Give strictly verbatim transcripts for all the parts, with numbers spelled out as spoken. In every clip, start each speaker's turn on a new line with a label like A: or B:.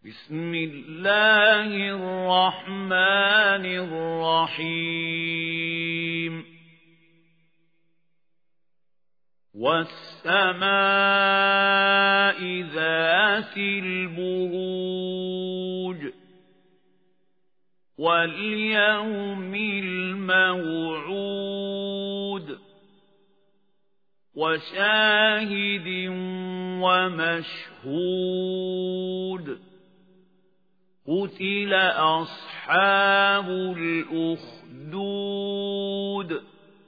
A: بسم الله الرحمن الرحيم والسماء ذات البروج واليوم الموعود وشاهد ومشهود قتل أصحاب الأخدود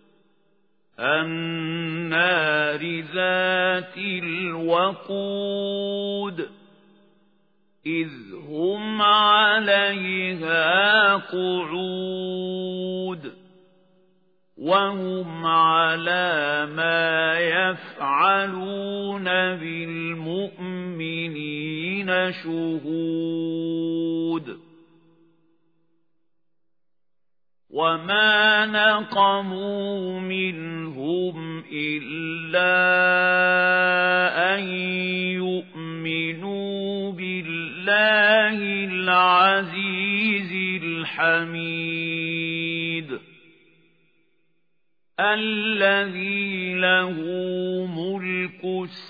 A: النار ذات الوقود إذ هم عليها قعود وهم على ما يفعلون بالمؤمنين شهود وما نقموا منهم إلا أن يؤمنوا بالله العزيز الحميد الذي له ملك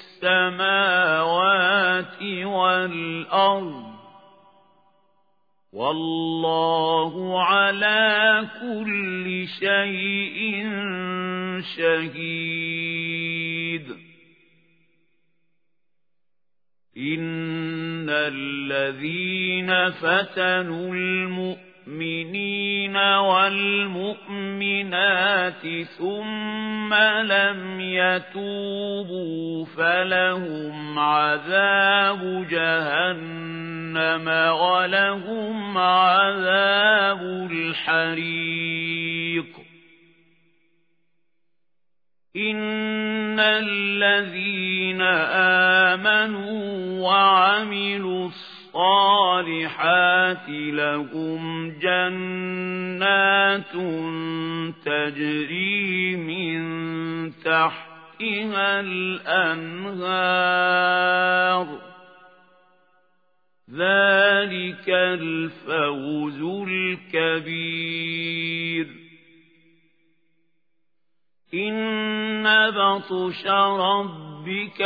A: السماوات والأرض والله على كل شيء شهيد إن الذين فتنوا المؤمنين والمؤمنات ثم لم يتوبوا فلهم عذاب جهنم ولهم عذاب الحريق إن الذين آمنوا وعملوا الصالحات لهم جنات تجري من تحتها الأنهار ذلك الفوز الكبير إن بطش ربك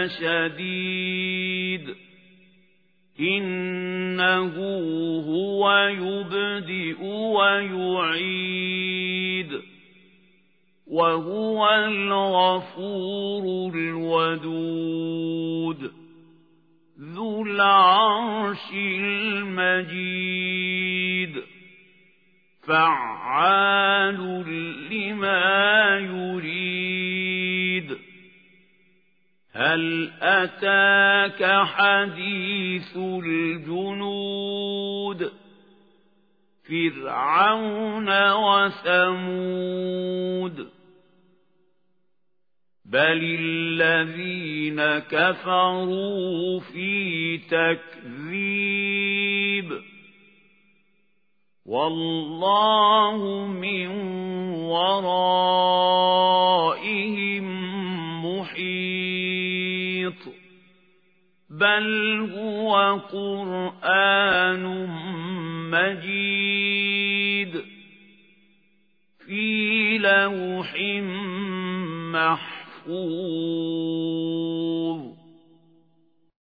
A: لشديد إنه هو يبدئ ويعيد وهو الغفور الودود ذو العرش المجيد فعال لما يريد هل أتاك حديث الجنود فرعون وثمود بل الذين كفروا في تكذيب والله من ورائهم محيط بل هو قرآن مجيد في لوح محفوظ